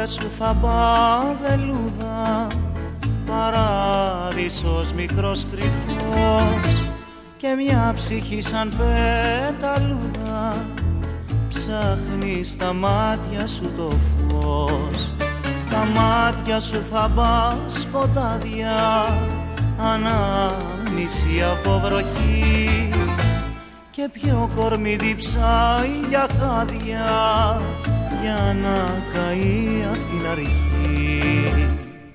μάτια σου θα πάω βελούδα, παράδεισος μικρός κρυφός, και μια ψυχή σαν πεταλούδα ψάχνει στα μάτια σου το φως. Τα μάτια σου θα πά σκοτάδια, ανάμνηση από βροχή, και πιο κορμί διψάει για χάδια για να καεί απ' την αρχή.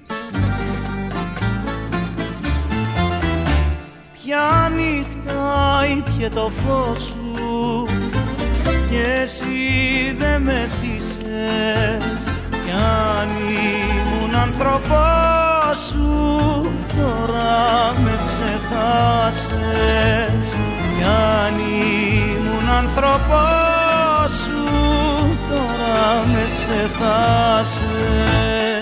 Ποια νύχτα ήπιε το φως σου κι εσύ δε με θύσες, κι αν ήμουν άνθρωπός σου τώρα με ξεχάσες. Κι αν ήμουν άνθρωπός σου τώρα με ξεχάσες.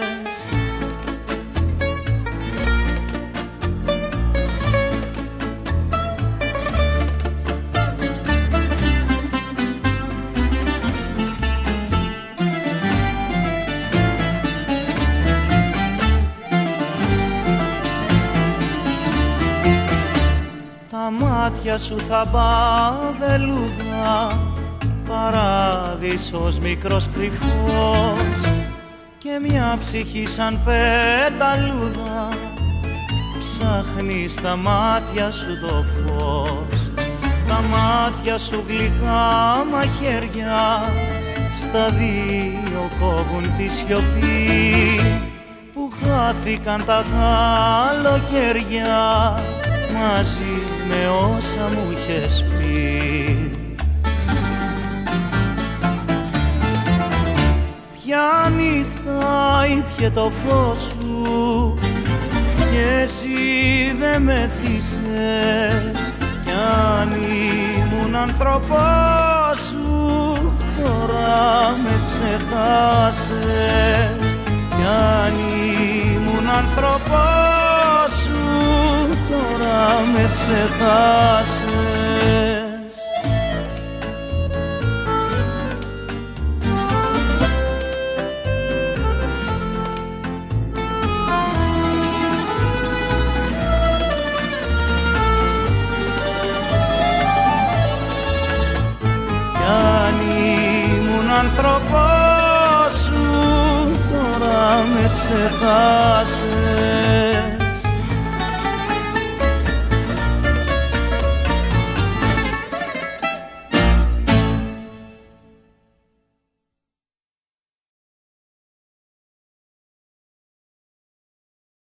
Τα μάτια σου θα πά βελούδα, παράδεισος μικρός κρυφός, και μια ψυχή σαν πεταλούδα ψάχνει στα μάτια σου το φως. Τα μάτια σου γλυκά μαχαίρια στα δύο κόβουν τη σιωπή, που χάθηκαν τα καλοκαίρια μαζί με όσα μου είχες πει. Ποια νύχτα ήπιε το φως σου κι εσύ δε με θύσες, κι αν ήμουν άνθρωπός σου τώρα με ξεχάσες. Κι αν ήμουν άνθρωπός σου τώρα με ξεχάσες. Κι αν ήμουν άνθρωπός σου τώρα με ξεχάσες.